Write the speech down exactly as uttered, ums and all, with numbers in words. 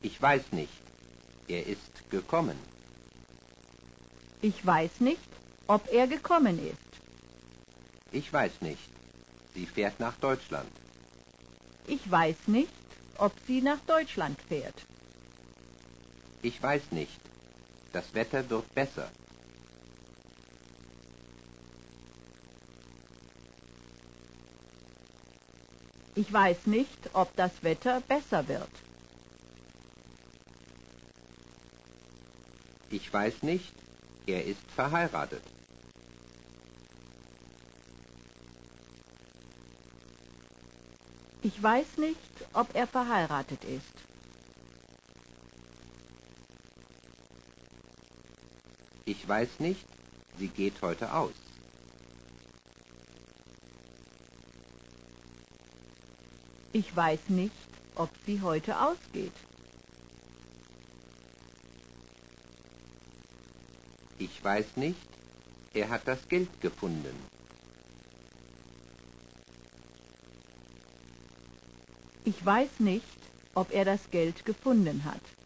Ich weiß nicht. Er ist gekommen. Ich weiß nicht, ob er gekommen ist. Ich weiß nicht. Sie fährt nach Deutschland. Ich weiß nicht, ob sie nach Deutschland fährt. Ich weiß nicht. Das Wetter wird besser. Ich weiß nicht, ob das Wetter besser wird. Ich weiß nicht. Er ist verheiratet. Ich weiß nicht, ob er verheiratet ist. Ich weiß nicht. Sie geht heute aus. Ich weiß nicht, ob sie heute ausgeht. Ich weiß nicht. Er hat das Geld gefunden. Ich weiß nicht, ob er das Geld gefunden hat.